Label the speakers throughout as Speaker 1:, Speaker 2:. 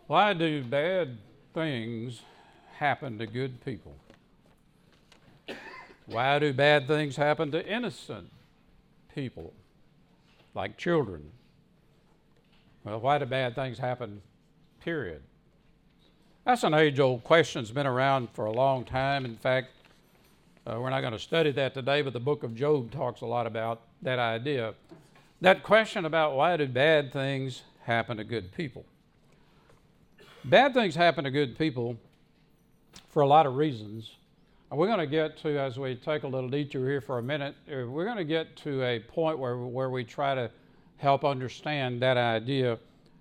Speaker 1: Why do bad things happen to good people? Why do bad things happen to innocent people, like children? Well, why do bad things happen, period? That's an age-old question. It's been around for a long time. In fact, we're not going to study that today, but the book of Job talks a lot about that idea. That question about why do bad things happen to good people? Bad things happen to good people for a lot of reasons. And we're going to get to, as we take a little detour here for a minute, we're going to get to a point where we try to help understand that idea.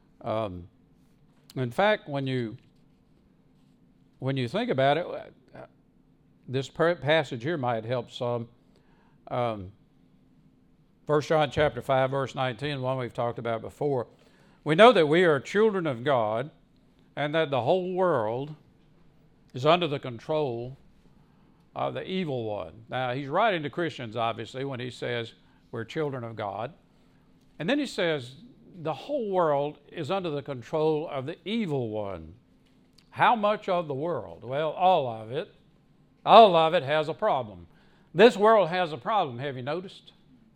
Speaker 1: In fact, when you think about it, this passage here might help some. 1 John chapter 5, verse 19, one we've talked about before. We know that we are children of God and that the whole world is under the control of the evil one. Now, he's writing to Christians, obviously, when he says we're children of God. And then he says the whole world is under the control of the evil one. How much of the world? Well, all of it. All of it has a problem. This world has a problem, have you noticed?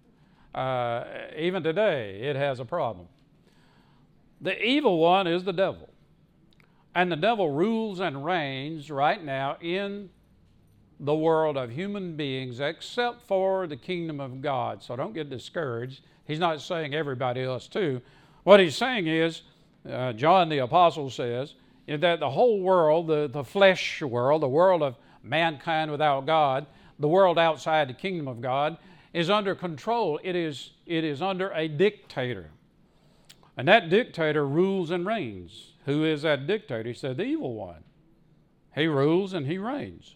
Speaker 1: Even today, it has a problem. The evil one is the devil. And the devil rules and reigns right now in the world of human beings except for the kingdom of God. So don't get discouraged. He's not saying everybody else too. What he's saying is, John the Apostle says, is that the whole world, the flesh world, the world of mankind without God, the world outside the kingdom of God, is under control. It is under a dictator. And that dictator rules and reigns. Who is that dictator? He said, the evil one. He rules and he reigns.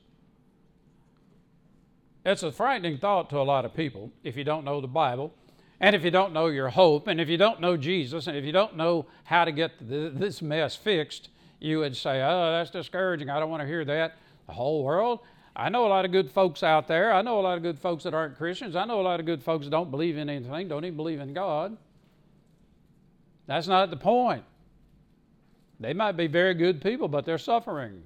Speaker 1: It's a frightening thought to a lot of people if you don't know the Bible, and if you don't know your hope, and if you don't know Jesus, and if you don't know how to get this mess fixed, you would say, oh, that's discouraging. I don't want to hear that. The whole world? I know a lot of good folks out there. I know a lot of good folks that aren't Christians. I know a lot of good folks that don't believe in anything, don't even believe in God. That's not the point. They might be very good people, but they're suffering.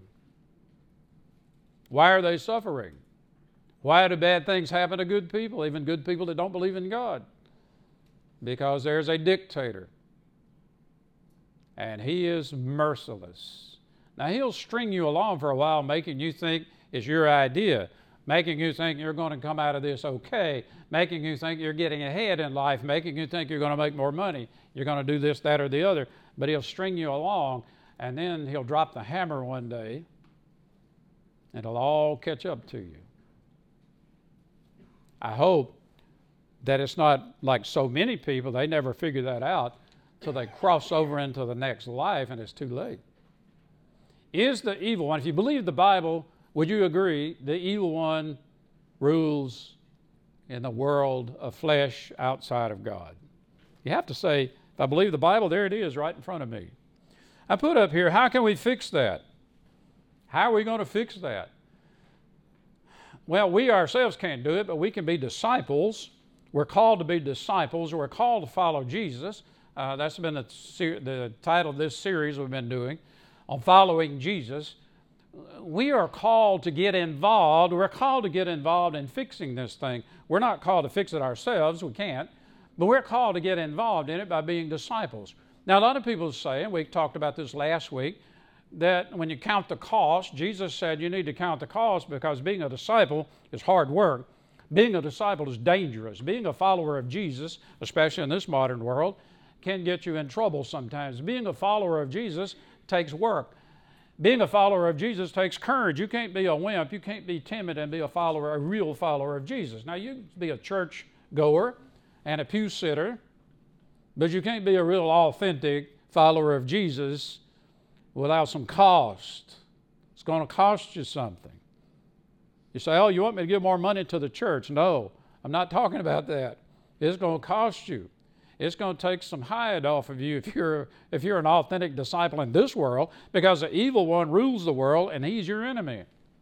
Speaker 1: Why are they suffering? Why do bad things happen to good people, even good people that don't believe in God? Because there's a dictator. And he is merciless. Now, he'll string you along for a while, making you think it's your idea, making you think you're going to come out of this okay, making you think you're getting ahead in life, making you think you're going to make more money, you're going to do this, that, or the other. But he'll string you along, and then he'll drop the hammer one day, and it'll all catch up to you. I hope that it's not like so many people, they never figure that out till they cross over into the next life, and it's too late. Is the evil one, if you believe the Bible, would you agree the evil one rules in the world of flesh outside of God? You have to say, if I believe the Bible, there it is right in front of me. I put up here, how can we fix that? How are we going to fix that? Well, we ourselves can't do it, but we can be disciples. We're called to be disciples. We're called to follow Jesus. That's been the title of this series we've been doing on following Jesus. We are called to get involved. We're called to get involved in fixing this thing. We're not called to fix it ourselves. We can't. But we're called to get involved in it by being disciples. Now, a lot of people say, and we talked about this last week, that when you count the cost, Jesus said you need to count the cost because being a disciple is hard work. Being a disciple is dangerous. Being a follower of Jesus, especially in this modern world, can get you in trouble sometimes. Being a follower of Jesus takes work. Being a follower of Jesus takes courage. You can't be a wimp. You can't be timid and be a real follower of Jesus. Now, you can be a church goer and a pew sitter, but you can't be a real authentic follower of Jesus without some cost. It's going to cost you something. You say, oh, you want me to give more money to the church? No, I'm not talking about that. It's going to cost you. It's going to take some hide off of you if you're an authentic disciple in this world, because the evil one rules the world and he's your enemy.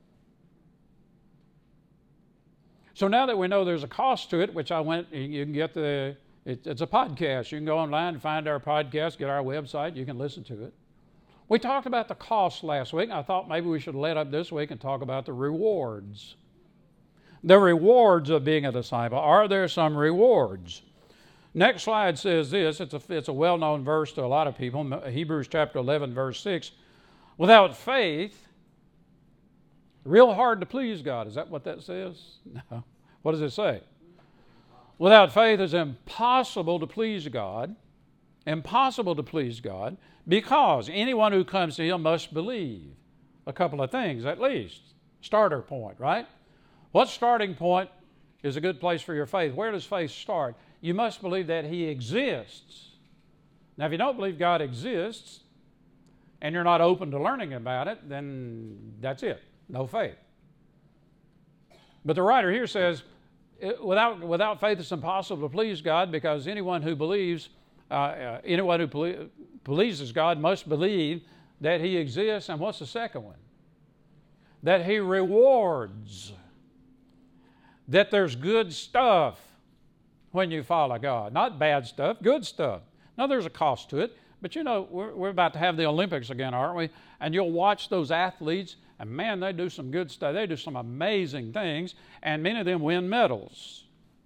Speaker 1: So now that we know there's a cost to it, which you can get it's a podcast. You can go online and find our podcast, get our website, you can listen to it. We talked about the cost last week. I thought maybe we should let up this week and talk about the rewards. The rewards of being a disciple. Are there some rewards? Next slide says this. It's a well-known verse to a lot of people. Hebrews chapter 11, verse 6. Without faith, real hard to please God. Is that what that says? No. What does it say? Without faith, it's impossible to please God. Impossible to please God, because anyone who comes to Him must believe a couple of things at least. Starter point, right? What starting point is a good place for your faith? Where does faith start? You must believe that He exists. Now, if you don't believe God exists and you're not open to learning about it, then that's it. No faith. But the writer here says, without faith it's impossible to please God, because anyone who believes pleases God must believe that He exists. And what's the second one? That He rewards. That there's good stuff when you follow God. Not bad stuff, good stuff. Now there's a cost to it, but you know, we're about to have the Olympics again, aren't we? And you'll watch those athletes, and man, they do some good stuff. They do some amazing things, and many of them win medals.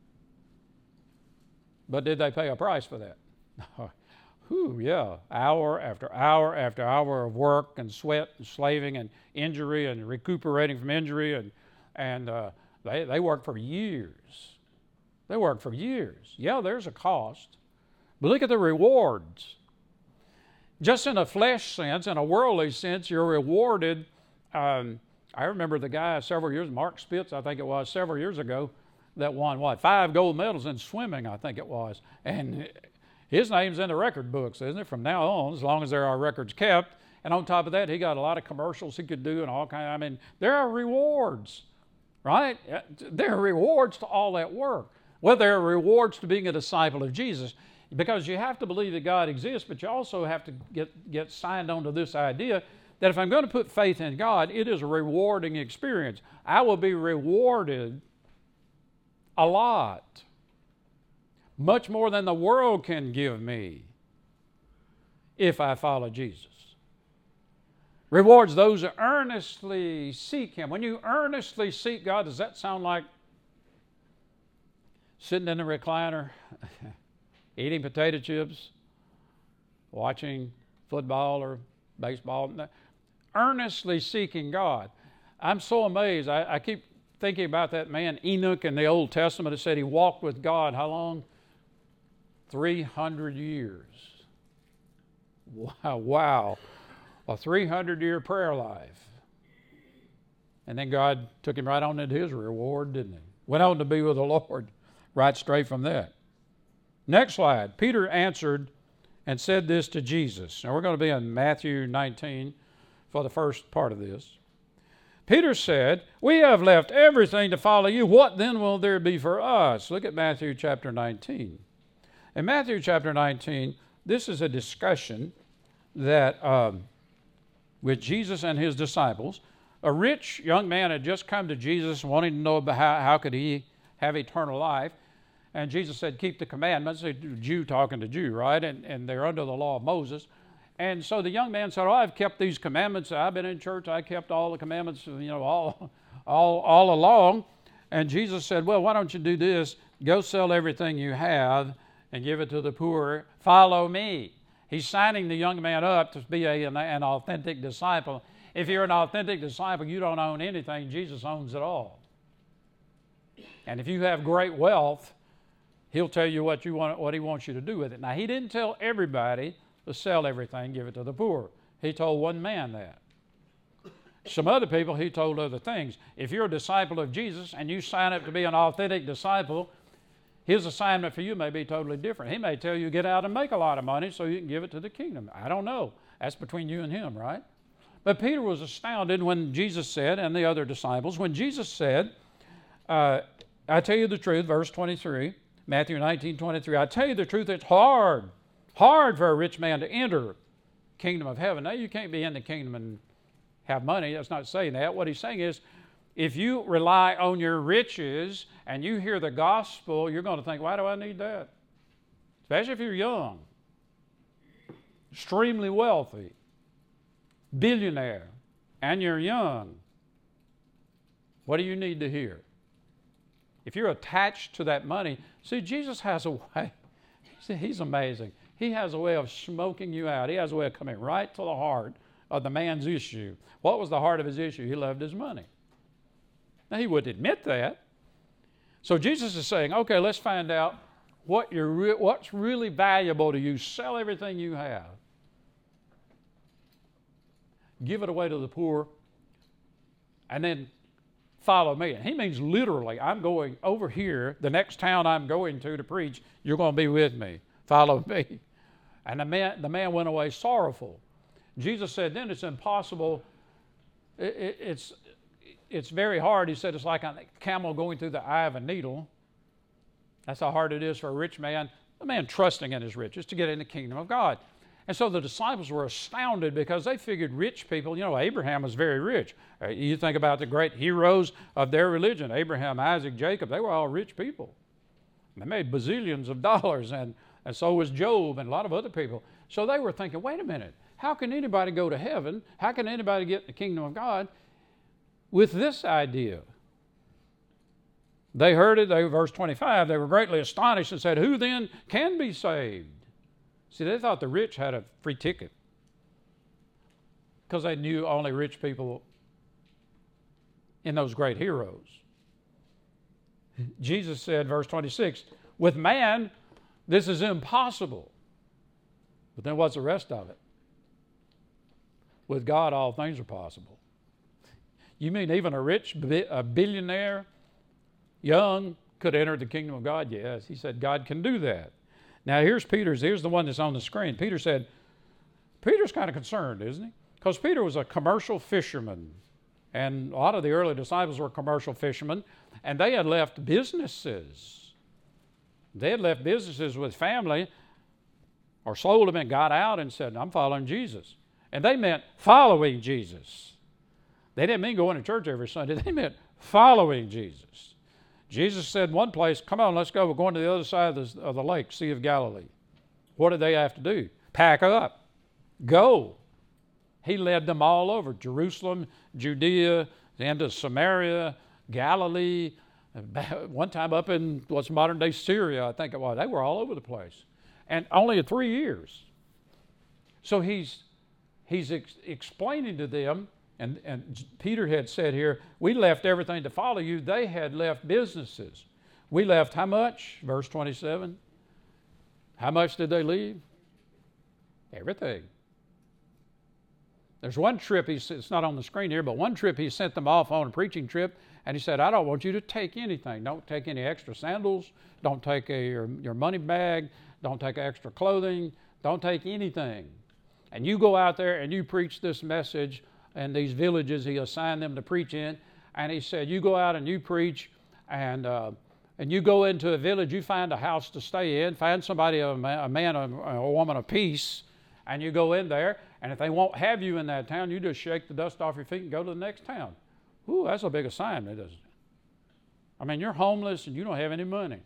Speaker 1: But did they pay a price for that? Yeah, hour after hour after hour of work and sweat and slaving and injury and recuperating from injury, and they work for years. They work for years. Yeah, there's a cost. But look at the rewards. Just in a flesh sense, in a worldly sense, you're rewarded. I remember the guy several years, Mark Spitz, I think it was, several years ago, that won, 5 gold medals in swimming, I think it was. And his name's in the record books, isn't it, from now on, as long as there are records kept. And on top of that, he got a lot of commercials he could do and all kinds. I mean, there are rewards, right? There are rewards to all that work. Well, there are rewards to being a disciple of Jesus, because you have to believe that God exists, but you also have to get signed on to this idea that if I'm going to put faith in God, it is a rewarding experience. I will be rewarded a lot. Much more than the world can give me if I follow Jesus. Rewards those who earnestly seek Him. When you earnestly seek God, does that sound like sitting in a recliner, eating potato chips, watching football or baseball? Earnestly seeking God. I'm so amazed. I keep thinking about that man Enoch in the Old Testament. It said he walked with God how long? 300 years. Wow. A 300-year prayer life. And then God took him right on into His reward, didn't He? Went on to be with the Lord right straight from that. Next slide. Peter answered and said this to Jesus. Now we're going to be in Matthew 19 for the first part of this. Peter said, "We have left everything to follow You. What then will there be for us?" Look at Matthew chapter 19. In Matthew chapter 19, this is a discussion that with Jesus and His disciples. A rich young man had just come to Jesus wanting to know about how could he have eternal life. And Jesus said, keep the commandments. A Jew talking to Jew, right? And they're under the law of Moses. And so the young man said, I've kept these commandments. I've been in church. I kept all the commandments, all along. And Jesus said, well, why don't you do this? Go sell everything you have and give it to the poor. Follow me. He's signing the young man up to be an authentic disciple. If you're an authentic disciple, you don't own anything. Jesus owns it all. And if you have great wealth, He'll tell you what He wants you to do with it. Now, He didn't tell everybody to sell everything, give it to the poor. He told one man that. Some other people, He told other things. If you're a disciple of Jesus and you sign up to be an authentic disciple, His assignment for you may be totally different. He may tell you get out and make a lot of money so you can give it to the kingdom. I don't know. That's between you and Him, right? But Peter was astounded when Jesus said, and the other disciples, when Jesus said, I tell you the truth, verse 23, Matthew 19:23, I tell you the truth, it's hard for a rich man to enter the kingdom of heaven. Now, you can't be in the kingdom and have money. That's not saying that. What He's saying is, if you rely on your riches and you hear the gospel, you're going to think, why do I need that? Especially if you're young, extremely wealthy. billionaire, and you're young, what do you need to hear? If you're attached to that money, see, Jesus has a way. He's amazing. He has a way of smoking you out. He has a way of coming right to the heart of the man's issue. What was the heart of his issue? He loved his money. Now, he wouldn't admit that. So Jesus is saying, okay, let's find out what's really valuable to you. Sell everything you have. Give it away to the poor, and then follow me. And he means literally, I'm going over here, the next town I'm going to preach, you're going to be with me. Follow me. And the man went away sorrowful. Jesus said, then it's impossible. It's very hard. He said it's like a camel going through the eye of a needle. That's how hard it is for a rich man, a man trusting in his riches, to get in the kingdom of God. And so the disciples were astounded because they figured rich people, Abraham was very rich. You think about the great heroes of their religion, Abraham, Isaac, Jacob, they were all rich people. They made bazillions of dollars, and so was Job and a lot of other people. So they were thinking, wait a minute, how can anybody go to heaven? How can anybody get in the kingdom of God with this idea? They heard it, verse 25, they were greatly astonished and said, who then can be saved? See, they thought the rich had a free ticket because they knew only rich people in those great heroes. Jesus said, verse 26, with man, this is impossible. But then what's the rest of it? With God, all things are possible. You mean even a billionaire, young, could enter the kingdom of God? Yes, he said God can do that. Now here's the one that's on the screen. Peter's kind of concerned, isn't he? Because Peter was a commercial fisherman. And a lot of the early disciples were commercial fishermen. And they had left businesses. They had left businesses with family or sold them and got out and said, I'm following Jesus. And they meant following Jesus. They didn't mean going to church every Sunday. They meant following Jesus. Jesus said in one place, come on, let's go. We're going to the other side of the lake, Sea of Galilee. What did they have to do? Pack up. Go. He led them all over. Jerusalem, Judea, into Samaria, Galilee. One time up in what's modern-day Syria, I think it was. They were all over the place. And only 3 years. So he's explaining to them, and Peter had said here, we left everything to follow you. They had left businesses. We left how much? Verse 27. How much did they leave? Everything. There's one trip, it's not on the screen here, but one trip he sent them off on a preaching trip, and he said, I don't want you to take anything. Don't take any extra sandals. Don't take your money bag. Don't take extra clothing. Don't take anything. And you go out there and you preach this message in these villages he assigned them to preach in. And he said, you go out and you preach, and you go into a village, you find a house to stay in, find somebody, a man or a woman of peace, and you go in there, and if they won't have you in that town, you just shake the dust off your feet and go to the next town. Ooh, that's a big assignment, isn't it? I mean, you're homeless and you don't have any money.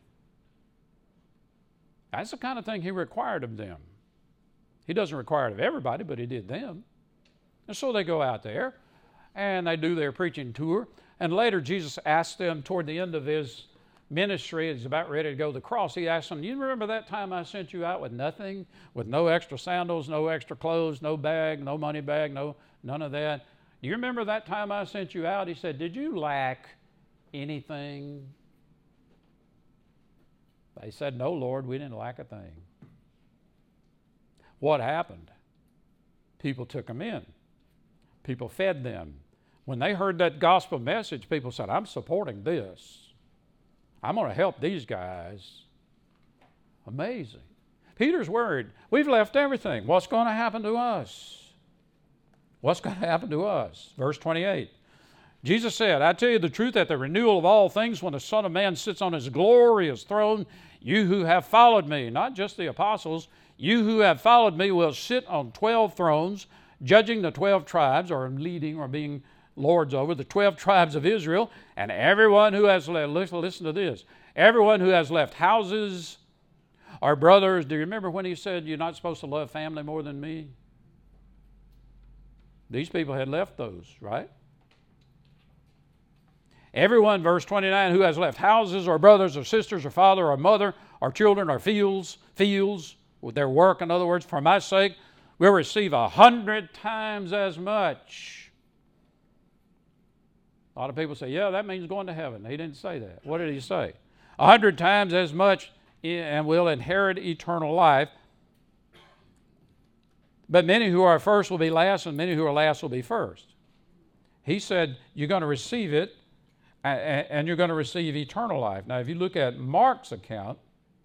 Speaker 1: That's the kind of thing he required of them. He doesn't require it of everybody, but he did them. And so they go out there, and they do their preaching tour. And later, Jesus asked them toward the end of his ministry, he's about ready to go to the cross, he asked them, you remember that time I sent you out with nothing? With no extra sandals, no extra clothes, no bag, no money bag, none of that. Do you remember that time I sent you out? He said, did you lack anything? They said, no, Lord, we didn't lack a thing. What happened? People took them in. People fed them. When they heard that gospel message, people said, I'm supporting this. I'm going to help these guys. Amazing. Peter's worried. We've left everything. What's going to happen to us? What's going to happen to us? Verse 28. Jesus said, I tell you the truth, at the renewal of all things, when the Son of Man sits on his glorious throne, you who have followed me, not just the apostles, you who have followed me will sit on 12 thrones, judging the 12 tribes, or leading or being lords over the 12 tribes of Israel, and everyone who has left, listen to this, everyone who has left houses or brothers. Do you remember when he said you're not supposed to love family more than me? These people had left those, right? Everyone, verse 29, who has left houses or brothers or sisters or father or mother or children or fields, with their work, in other words, for my sake, will receive 100 times as much. A lot of people say, yeah, that means going to heaven. He didn't say that. What did he say? 100 times as much and will inherit eternal life. But many who are first will be last, and many who are last will be first. He said, you're going to receive it, and you're going to receive eternal life. Now, if you look at Mark's account,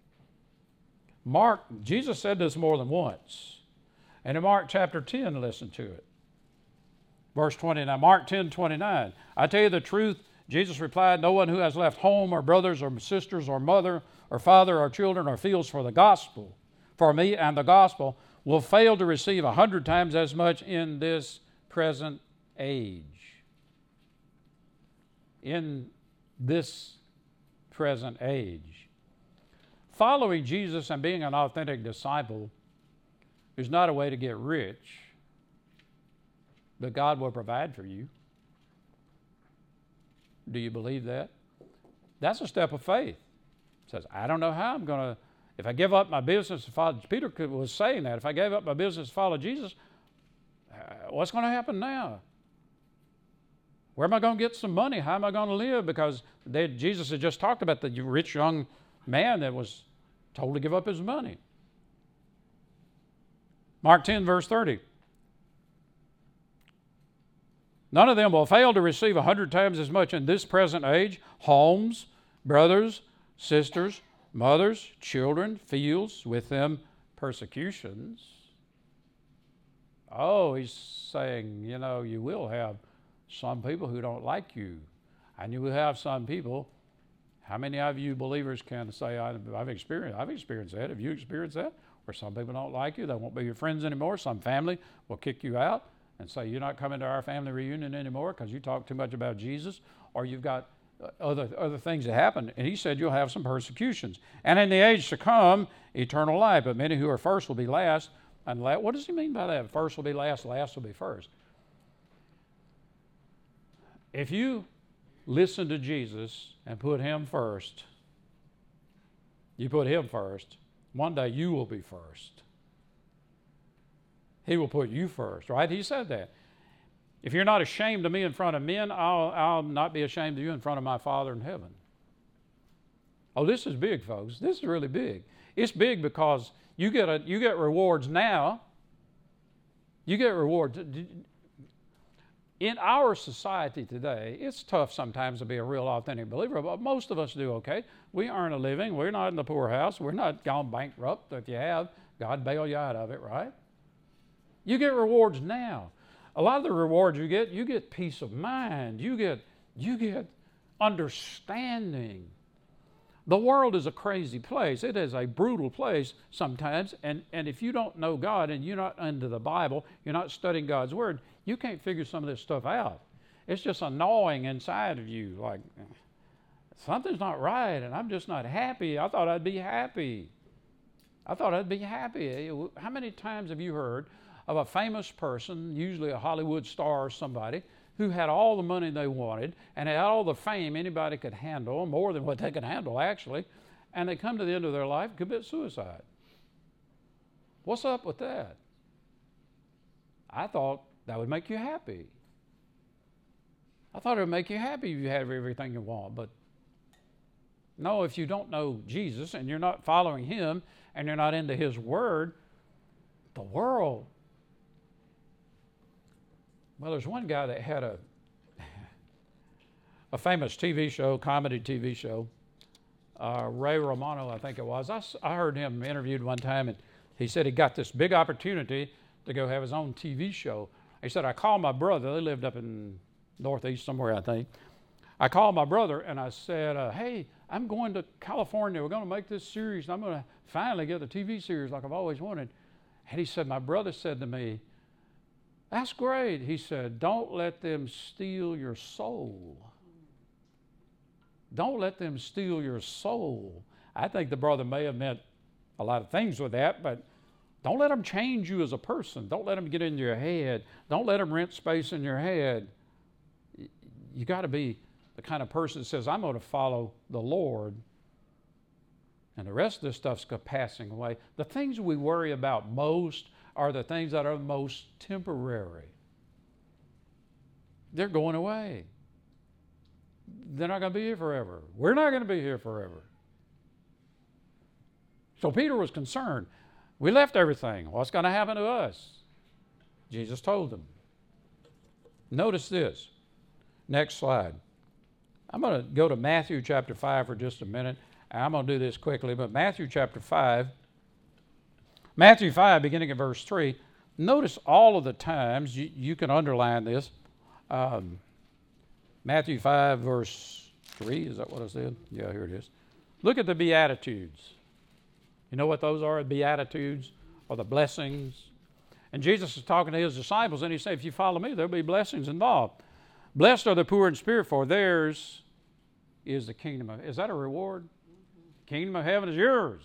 Speaker 1: Jesus said this more than once. And in Mark chapter 10, listen to it. Verse 29, Mark 10:29. I tell you the truth, Jesus replied, no one who has left home or brothers or sisters or mother or father or children or fields for the gospel, for me and the gospel, will fail to receive 100 times as much in this present age. In this present age. Following Jesus and being an authentic disciple is not a way to get rich, but God will provide for you. Do you believe that? That's a step of faith. It says, I don't know how I'm going to, if I give up my business to follow, Peter was saying that, if I gave up my business to follow Jesus, what's going to happen now? Where am I going to get some money? How am I going to live? Because Jesus had just talked about the rich young man that was told to give up his money. Mark 10, verse 30. None of them will fail to receive 100 times as much in this present age, homes, brothers, sisters, mothers, children, fields, with them persecutions. Oh, he's saying, you will have some people who don't like you. And you will have some people. How many of you believers can say, I've experienced that. Have you experienced that? Where some people don't like you. They won't be your friends anymore. Some family will kick you out and say, you're not coming to our family reunion anymore because you talk too much about Jesus, or you've got other things that happen. And he said you'll have some persecutions. And in the age to come, eternal life. But many who are first will be last. And what does he mean by that? First will be last, last will be first. If you listen to Jesus and put him first, one day you will be first. He will put you first, right? He said that. If you're not ashamed of me in front of men, I'll not be ashamed of you in front of my Father in heaven. Oh, this is big, folks. This is really big. It's big because you get rewards now. You get rewards. In our society today, it's tough sometimes to be a real authentic believer, but most of us do okay. We earn a living. We're not in the poorhouse. We're not gone bankrupt. If you have, God bail you out of it, right? You get rewards now. A lot of the rewards you get peace of mind. You get understanding. The world is a crazy place. It is a brutal place sometimes, and if you don't know God and you're not into the Bible, you're not studying God's Word, you can't figure some of this stuff out. It's just gnawing inside of you, like, something's not right, and I'm just not happy. I thought I'd be happy. How many times have you heard of a famous person, usually a Hollywood star or somebody, who had all the money they wanted and had all the fame anybody could handle, more than what they could handle, actually, and they come to the end of their life and commit suicide? What's up with that? I thought that would make you happy. I thought it would make you happy if you had everything you want, but no, if you don't know Jesus and you're not following him and you're not into his word, the world. Well, there's one guy that had a famous TV show, comedy TV show, Ray Romano, I think it was. I heard him interviewed one time, and he said he got this big opportunity to go have his own TV show. He said, I called my brother. They lived up in Northeast somewhere, I think. I called my brother, and I said, hey, I'm going to California. We're going to make this series, and I'm going to finally get the TV series like I've always wanted. And he said, my brother said to me, that's great. He said, don't let them steal your soul. Don't let them steal your soul. I think the brother may have meant a lot of things with that, but Don't let them change you as a person. Don't let them get into your head. Don't let them rent space in your head. You got to be the kind of person that says, I'm going to follow the Lord, and the rest of this stuff's passing away. The things we worry about most are the things that are most temporary. They're going away. They're not going to be here forever. We're not going to be here forever. So Peter was concerned. We left everything. What's going to happen to us? Jesus told them. Notice this. Next slide. I'm going to go to Matthew chapter 5 for just a minute. I'm going to do this quickly, but Matthew chapter 5, beginning at verse 3, notice all of the times, you can underline this. Matthew 5, verse 3, is that what I said? Yeah, here it is. Look at the Beatitudes. You know what those are? Beatitudes or the blessings. And Jesus is talking to his disciples, and he said, if you follow me, there'll be blessings involved. Blessed are the poor in spirit, for theirs is the kingdom of... Is that a reward? Kingdom of heaven is yours.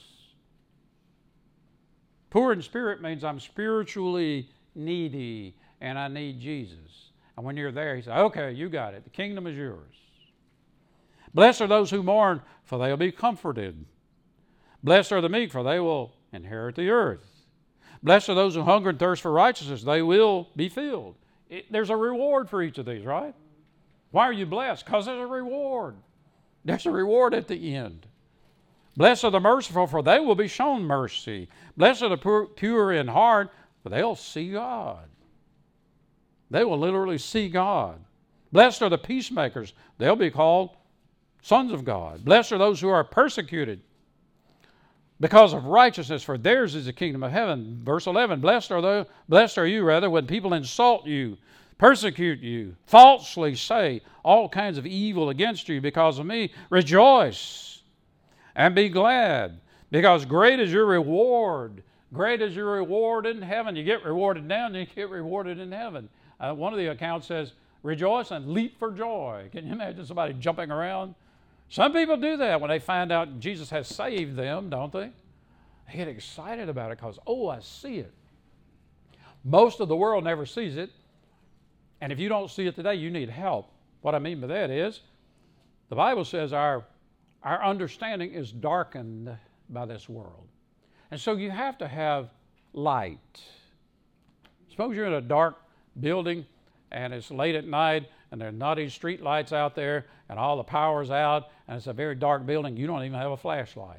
Speaker 1: Poor in spirit means I'm spiritually needy and I need Jesus. And when you're there, he said, okay, you got it. The kingdom is yours. Blessed are those who mourn, for they will be comforted. Blessed are the meek, for they will inherit the earth. Blessed are those who hunger and thirst for righteousness. They will be filled. There's a reward for each of these, right? Why are you blessed? Because there's a reward. There's a reward at the end. Blessed are the merciful, for they will be shown mercy. Blessed are the pure in heart, for they'll see God. They will literally see God. Blessed are the peacemakers. They'll be called sons of God. Blessed are those who are persecuted because of righteousness, for theirs is the kingdom of heaven. Verse 11, blessed are you, when people insult you, persecute you, falsely say all kinds of evil against you because of me. Rejoice and be glad, because great is your reward. Great is your reward in heaven. You get rewarded now, and you get rewarded in heaven. One of the accounts says, rejoice and leap for joy. Can you imagine somebody jumping around? Some people do that when they find out Jesus has saved them, don't they? They get excited about it because, oh, I see it. Most of the world never sees it. And if you don't see it today, you need help. What I mean by that is, the Bible says our understanding is darkened by this world. And so you have to have light. Suppose you're in a dark building and it's late at night and there are naughty street lights out there and all the power's out and it's a very dark building. You don't even have a flashlight.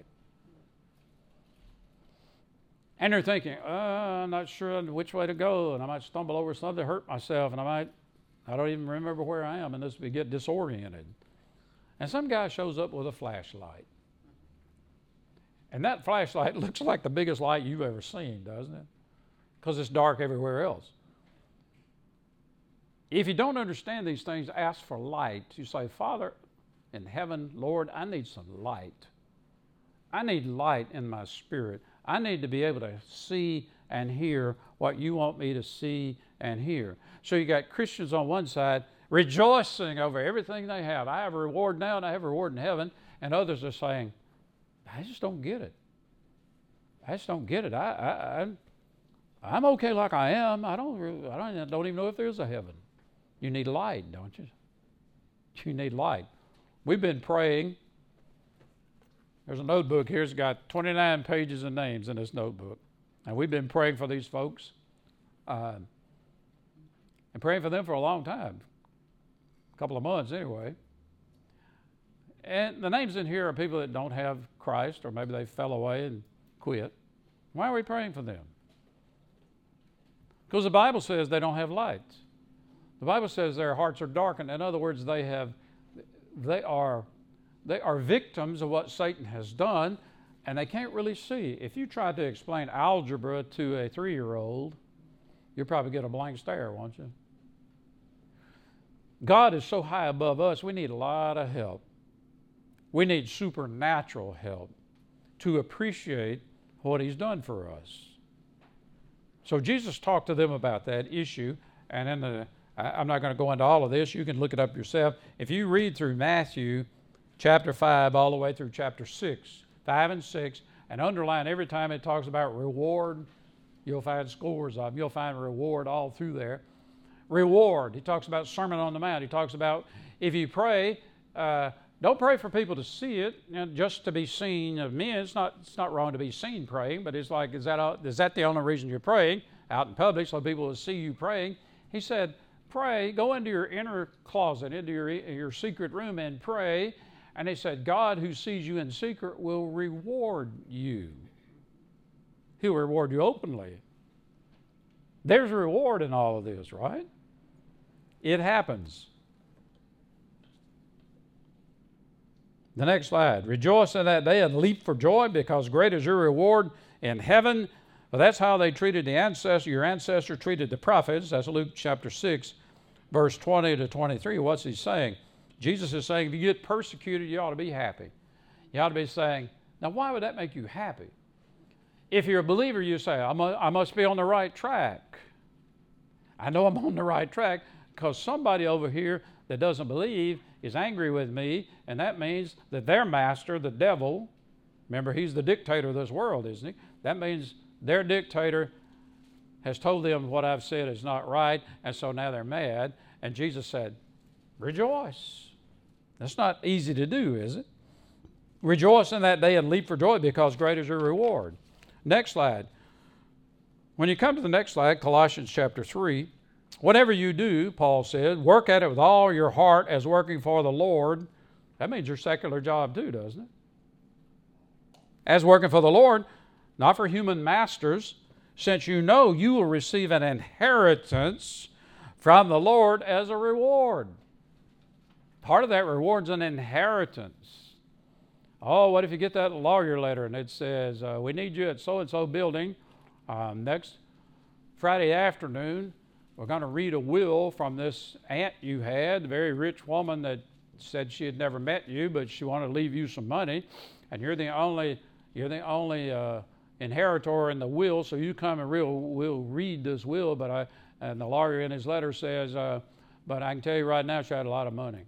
Speaker 1: And you're thinking, I'm not sure which way to go, and I might stumble over something, hurt myself, and I don't even remember where I am, and this would get disoriented. And some guy shows up with a flashlight. And that flashlight looks like the biggest light you've ever seen, doesn't it? Because it's dark everywhere else. If you don't understand these things, ask for light. You say, Father in heaven, Lord, I need some light. I need light in my spirit. I need to be able to see and hear what you want me to see and hear. So you got Christians on one side rejoicing over everything they have. I have a reward now and I have a reward in heaven. And others are saying, I just don't get it. I just don't get it. I'm okay like I am. I don't even know if there's a heaven. You need light, don't you? You need light. We've been praying. There's a notebook here. It's got 29 pages of names in this notebook. And we've been praying for these folks and praying for them for a long time, a couple of months anyway. And the names in here are people that don't have Christ, or maybe they fell away and quit. Why are we praying for them? Because the Bible says they don't have light. The Bible says their hearts are darkened. In other words, they are victims of what Satan has done, and they can't really see. If you try to explain algebra to a 3-year-old, you'll probably get a blank stare, won't you? God is so high above us, we need a lot of help. We need supernatural help to appreciate what He's done for us. So Jesus talked to them about that issue, and I'm not going to go into all of this. You can look it up yourself. If you read through Matthew chapter 5 all the way through chapter 6, 5 and 6, and underline every time it talks about reward, You'll find scores of them. You'll find reward all through there. Reward. He talks about Sermon on the Mount. He talks about if you pray, don't pray for people to see it, just to be seen of men. It's not wrong to be seen praying, but it's like, is that the only reason you're praying? Out in public so people will see you praying. He said, pray, go into your inner closet, into your secret room and pray. And he said, God who sees you in secret will reward you. He'll reward you openly. There's a reward in all of this, right? It happens. The next slide. Rejoice in that day and leap for joy, because great is your reward in heaven. Well, that's how they treated your ancestor treated the prophets. That's Luke chapter 6, verse 20 to 23. What's he saying? Jesus is saying, if you get persecuted, you ought to be happy. You ought to be saying, now why would that make you happy? If you're a believer, you say, I must be on the right track. I know I'm on the right track because somebody over here that doesn't believe is angry with me, and that means that their master, the devil, remember he's the dictator of this world, isn't he? That means their dictator has told them what I've said is not right, and so now they're mad. And Jesus said, rejoice. That's not easy to do, is it? Rejoice in that day and leap for joy, because great is your reward. Next slide. When you come to the next slide, Colossians chapter 3, whatever you do, Paul said, work at it with all your heart as working for the Lord. That means your secular job too, doesn't it? As working for the Lord, not for human masters, since you know you will receive an inheritance from the Lord as a reward. Part of that reward's an inheritance. Oh, what if you get that lawyer letter and it says, we need you at so-and-so building next Friday afternoon. We're going to read a will from this aunt you had, a very rich woman that said she had never met you, but she wanted to leave you some money, and you're the only inheritor in the will, so you come and we'll read this will. And the lawyer in his letter says, but I can tell you right now, she had a lot of money.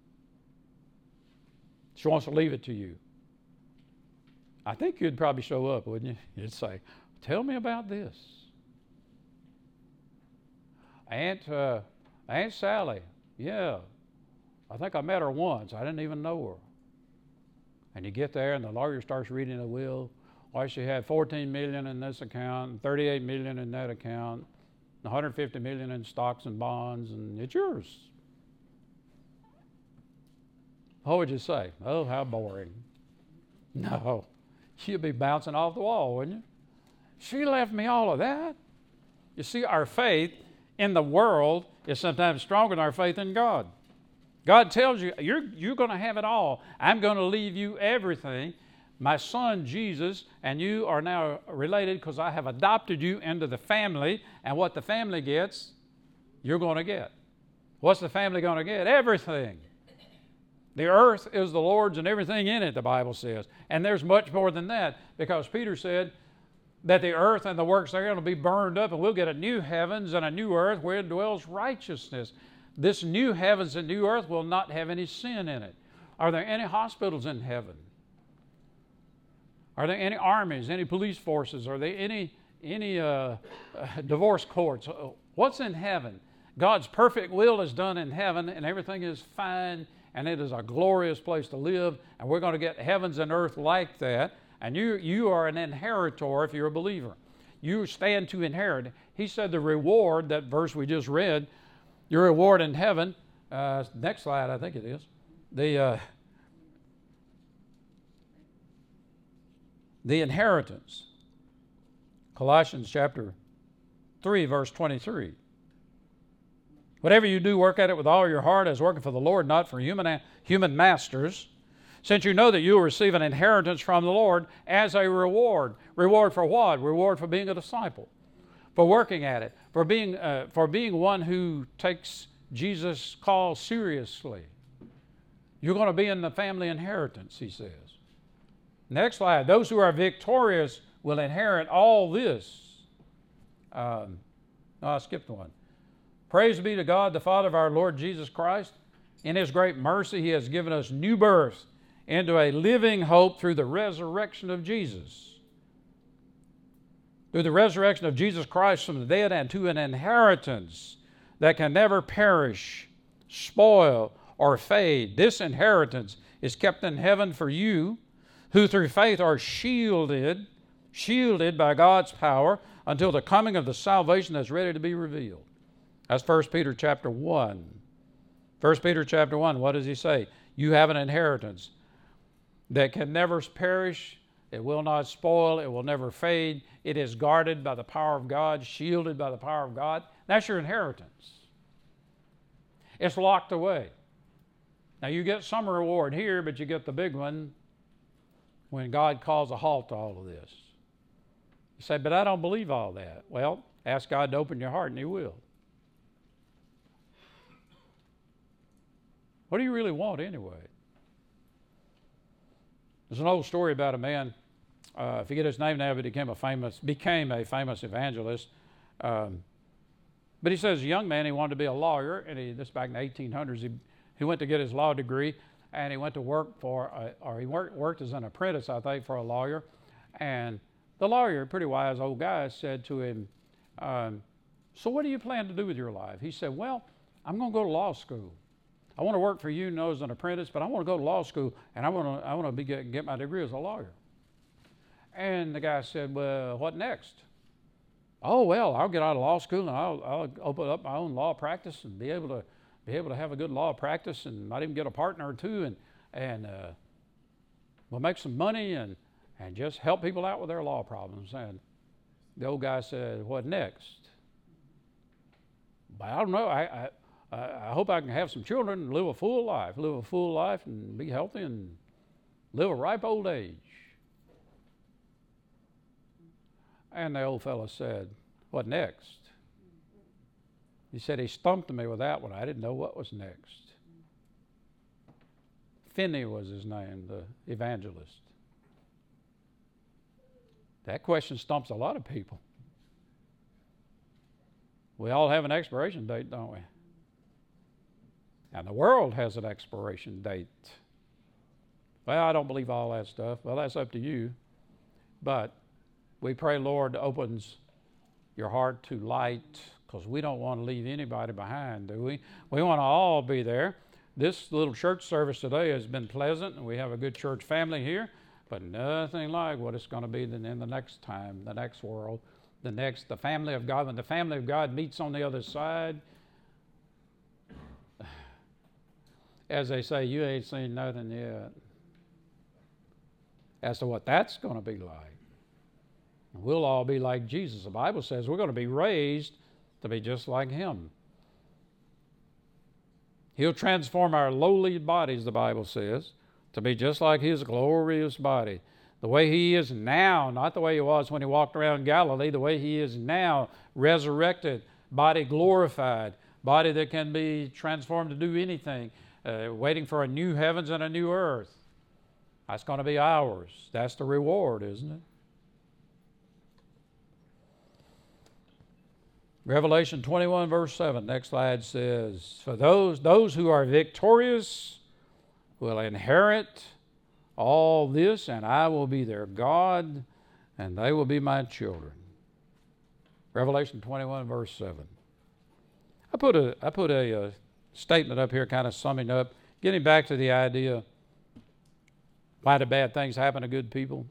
Speaker 1: She wants to leave it to you. I think you'd probably show up, wouldn't you? You'd say, tell me about this. Aunt Sally, yeah, I think I met her once. I didn't even know her. And you get there and the lawyer starts reading the will. Why, she had $14 million in this account, $38 million in that account, $150 million in stocks and bonds, and it's yours. What would you say? Oh, how boring. No, you'd be bouncing off the wall, wouldn't you? She left me all of that. You see, our faith in the world is sometimes stronger than our faith in God. God tells you, you're going to have it all. I'm going to leave you everything. My son, Jesus, and you are now related because I have adopted you into the family, and what the family gets, you're going to get. What's the family going to get? Everything. The earth is the Lord's and everything in it, the Bible says. And there's much more than that, because Peter said that the earth and the works therein will be burned up, and we'll get a new heavens and a new earth where dwells righteousness. This new heavens and new earth will not have any sin in it. Are there any hospitals in heaven? Are there any armies, any police forces? Are there any divorce courts? What's in heaven? God's perfect will is done in heaven, and everything is fine, and it is a glorious place to live, and we're going to get heavens and earth like that. And you are an inheritor if you're a believer. You stand to inherit. He said the reward, that verse we just read, your reward in heaven, next slide I think it is, the inheritance. Colossians chapter 3, verse 23. Whatever you do, work at it with all your heart as working for the Lord, not for human masters, since you know that you will receive an inheritance from the Lord as a reward. Reward for what? Reward for being a disciple, for working at it, for being one who takes Jesus' call seriously. You're going to be in the family inheritance, he says. Next slide. Those who are victorious will inherit all this. I skipped one. Praise be to God, the Father of our Lord Jesus Christ. In His great mercy, He has given us new birth into a living hope through the resurrection of Jesus. through the resurrection of Jesus Christ from the dead, and to an inheritance that can never perish, spoil, or fade. This inheritance is kept in heaven for you, who through faith are shielded by God's power until the coming of the salvation that's ready to be revealed. That's 1 Peter chapter 1. 1 Peter chapter 1, what does he say? You have an inheritance that can never perish, it will not spoil, it will never fade. It is guarded by the power of God, shielded by the power of God. That's your inheritance. It's locked away. Now you get some reward here, but you get the big one when God calls a halt to all of this. You say, but I don't believe all that. Well, ask God to open your heart and He will. What do you really want anyway? There's an old story about a man, I forget his name now, but he became a famous evangelist. But he says, a young man, he wanted to be a lawyer, and this back in the 1800s, he went to get his law degree, and he went to work worked as an apprentice, I think, for a lawyer. And the lawyer, a pretty wise old guy, said to him, so what do you plan to do with your life? He said, well, I'm going to go to law school. I want to work for you as an apprentice, but I want to go to law school, and I want to get my degree as a lawyer. And the guy said, well, what next? Oh, well, I'll get out of law school, and I'll open up my own law practice and be able to have a good law practice, and might even get a partner or two, and we'll make some money and just help people out with their law problems. And the old guy said, what next? But I don't know. I hope I can have some children and live a full life and be healthy and live a ripe old age. And the old fellow said, what next? He said he stumped me with that one. I didn't know what was next. Finney was his name, the evangelist. That question stumps a lot of people. We all have an expiration date, don't we? And the world has an expiration date. Well, I don't believe all that stuff. Well, that's up to you. But we pray, Lord, opens your heart to light, because we don't want to leave anybody behind, do we? We want to all be there. This little church service today has been pleasant, and we have a good church family here, but nothing like what it's going to be in the next time, the next world, the family of God. When the family of God meets on the other side, as they say, you ain't seen nothing yet as to what that's going to be like. We'll all be like Jesus. The Bible says we're going to be raised to be just like Him. He'll transform our lowly bodies, the Bible says, to be just like His glorious body. The way He is now, not the way He was when He walked around Galilee, the way He is now, resurrected, body glorified, body that can be transformed to do anything, waiting for a new heavens and a new earth. That's going to be ours. That's the reward, isn't it? Revelation 21, verse 7, next slide says, for those who are victorious will inherit all this, and I will be their God, and they will be my children. Revelation 21, verse 7. I put a statement up here kind of summing up, getting back to the idea, why do bad things happen to good people?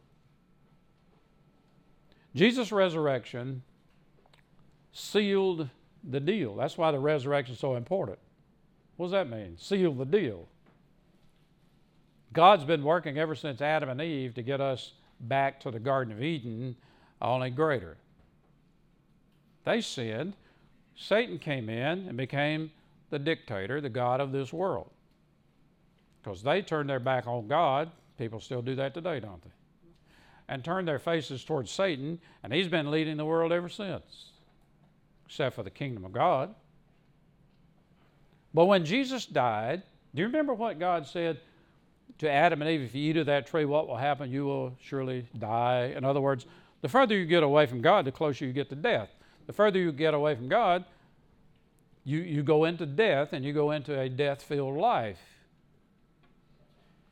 Speaker 1: Jesus' resurrection sealed the deal. That's why the resurrection is so important. What does that mean? Seal the deal. God's been working ever since Adam and Eve to get us back to the Garden of Eden, only greater. They sinned. Satan came in and became the dictator, the god of this world. Because they turned their back on God. People still do that today, don't they? And turned their faces towards Satan, and he's been leading the world ever since, except for the kingdom of God. But when Jesus died, do you remember what God said to Adam and Eve? If you eat of that tree, what will happen? You will surely die. In other words, the further you get away from God, the closer you get to death. The further you get away from God, you go into death, and you go into a death-filled life.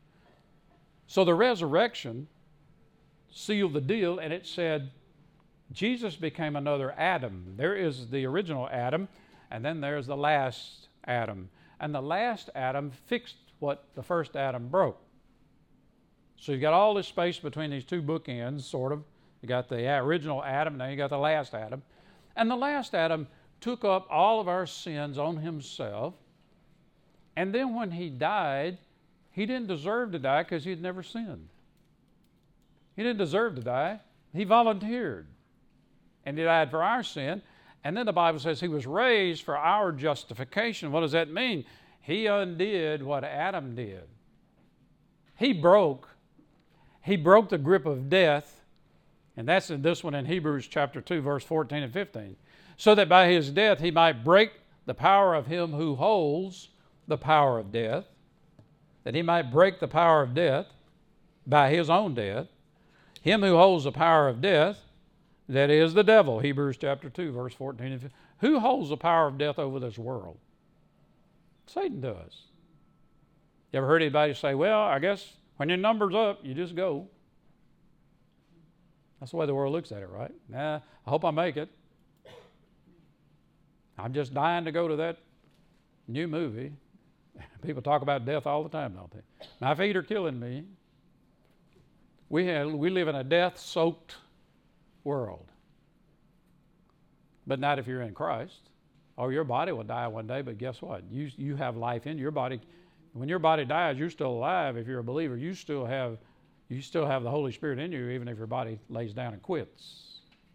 Speaker 1: So the resurrection sealed the deal, and it said, Jesus became another Adam. There is the original Adam, and then there's the last Adam. And the last Adam fixed what the first Adam broke. So you've got all this space between these two bookends, sort of. You got the original Adam, now you got the last Adam. And the last Adam took up all of our sins on himself. And then when he died, he didn't deserve to die because he had never sinned. He didn't deserve to die. He volunteered. And he died for our sin. And then the Bible says he was raised for our justification. What does that mean? He undid what Adam did. He broke the grip of death. And that's in this one in Hebrews chapter 2, verse 14 and 15. So that by his death he might break the power of him who holds the power of death. That he might break the power of death by his own death. Him who holds the power of death, that is the devil. Hebrews chapter 2, verse 14 and 15. Who holds the power of death over this world? Satan does. You ever heard anybody say, well, I guess when your number's up, you just go? That's the way the world looks at it, right? Nah, I hope I make it. I'm just dying to go to that new movie. People talk about death all the time, don't they? My feet are killing me. We live in a death-soaked world. But not if you're in Christ. Oh, your body will die one day, but guess what? You have life in your body. When your body dies, you're still alive. If you're a believer, you still have the Holy Spirit in you, even if your body lays down and quits.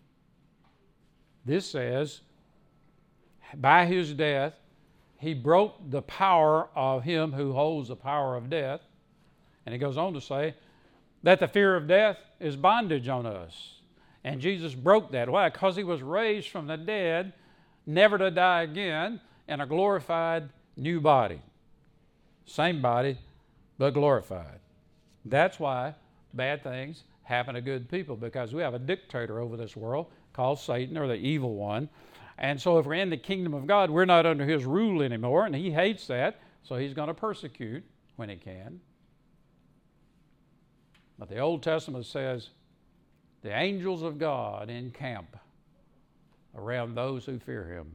Speaker 1: This says, by his death, he broke the power of him who holds the power of death. And he goes on to say that the fear of death is bondage on us. And Jesus broke that. Why? Because he was raised from the dead, never to die again, in a glorified new body. Same body, but glorified. That's why bad things happen to good people, because we have a dictator over this world called Satan, or the evil one. And so if we're in the kingdom of God, we're not under his rule anymore, and he hates that, so he's going to persecute when he can. But the Old Testament says, the angels of God encamp around those who fear him.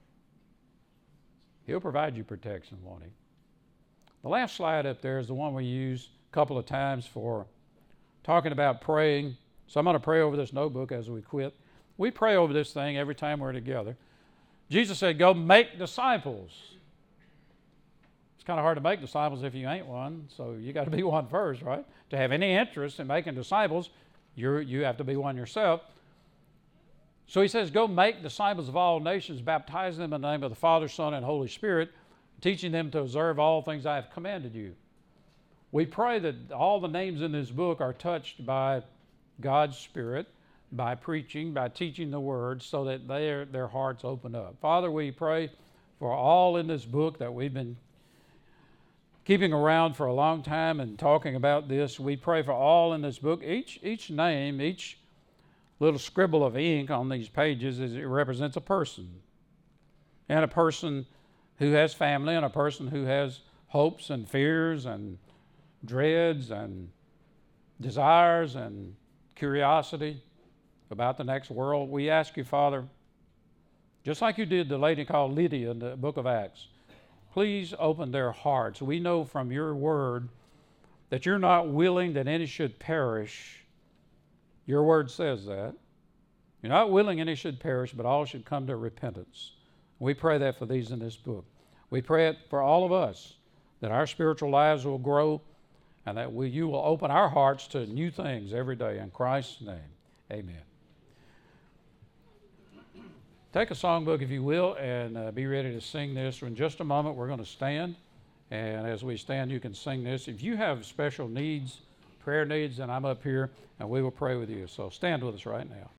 Speaker 1: He'll provide you protection, won't he? The last slide up there is the one we used a couple of times for talking about praying. So I'm going to pray over this notebook as we quit. We pray over this thing every time we're together. Jesus said, go make disciples. It's kind of hard to make disciples if you ain't one, so you got to be one first, right? To have any interest in making disciples, you have to be one yourself. So he says, go make disciples of all nations, baptizing them in the name of the Father, Son, and Holy Spirit, teaching them to observe all things I have commanded you. We pray that all the names in this book are touched by God's Spirit, by preaching, by teaching the Word, so that their hearts open up. Father, we pray for all in this book that we've been keeping around for a long time and talking about this. We pray for all in this book. Each name, each little scribble of ink on these pages, it represents a person. And a person who has family, and a person who has hopes and fears and dreads and desires and curiosity about the next world. We ask you, Father, just like you did the lady called Lydia in the book of Acts, please open their hearts. We know from your word that you're not willing that any should perish. Your word says that. You're not willing any should perish, but all should come to repentance. We pray that for these in this book. We pray it for all of us, that our spiritual lives will grow and that you will open our hearts to new things every day. In Christ's name, amen. Take a songbook, if you will, and be ready to sing this. In just a moment, we're going to stand. And as we stand, you can sing this. If you have special needs, prayer needs, then I'm up here, and we will pray with you. So stand with us right now.